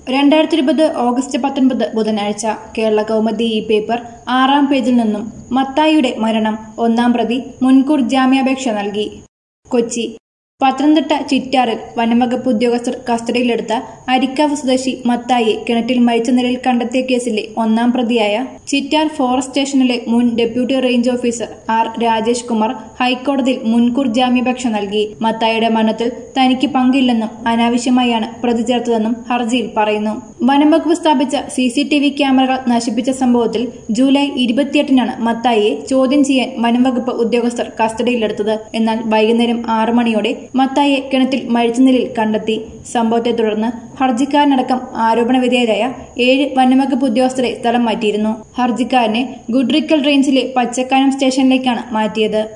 2020 August 19 ബുധനാഴ്ച കേരള കൗമുദി ഈ paper 6-ാം പേജിൽ നിന്നും മത്തായിയുടെ മരണം ഒന്നാം പ്രതി മുൻകൂർ ജാമ്യാപേക്ഷ നൽകി. കൊച്ചി പത്തനംതിട്ട ചിറ്റാറിൽ വനംവകുപ്പ് ഉദ്യോഗസ്ഥർ കസ്റ്റഡിയിലെടുത്ത അരിക്കാവ് സ്വദേശി മത്തായിയെ കിണറ്റിൽ മരിച്ച നിലയിൽ കണ്ടെത്തിയ കേസിലെ ഒന്നാം പ്രതിയായ ചിറ്റാർ ഫോറസ്റ്റ് സ്റ്റേഷനിലെ മുൻ deputy range officer R Rajesh Kumar ഹൈക്കോടതിയിൽ മുൻകൂർ ജാമ്യാപേക്ഷ നൽകി. മത്തായിയുടെ മരണത്തിൽ തനിക്ക് പങ്കില്ലെന്നും അനാവശ്യമായാണ് പ്രതി ചേർത്തതെന്നും ഹർജിയിൽ പറയുന്നു. വനംവകുപ്പ് സ്ഥാപിച്ച CCTV ക്യാമറകൾ നശിപ്പിച്ച സംഭവത്തിൽ ജൂലൈ 28-നാണ് മത്തായിയെ ചോദ്യം ചെയ്യാൻ വനംവകുപ്പ് ഉദ്യോഗസ്ഥർ കസ്റ്റഡിയിലെടുത്തത്. എന്നാൽ വൈകുന്നേരം 6 മണിയോടെ മത്തായിയെ കിണറ്റിൽ മരിച്ച നിലയിൽ കണ്ടെത്തി. സംഭവത്തെ തുടർന്ന് ഹർജിക്കാരനടക്കം ആരോപണ വിധേയരായ 7 വനംവകുപ്പ് ഉദ്യോഗസ്ഥരെ സ്ഥലം മാറ്റിയിരുന്നു. ഹർജിക്കാരനെ ഗുഡ്രിക്കൽ റേഞ്ചിലെ പച്ചക്കാനം സ്റ്റേഷനിലേക്കാണ് മാറ്റിയത്.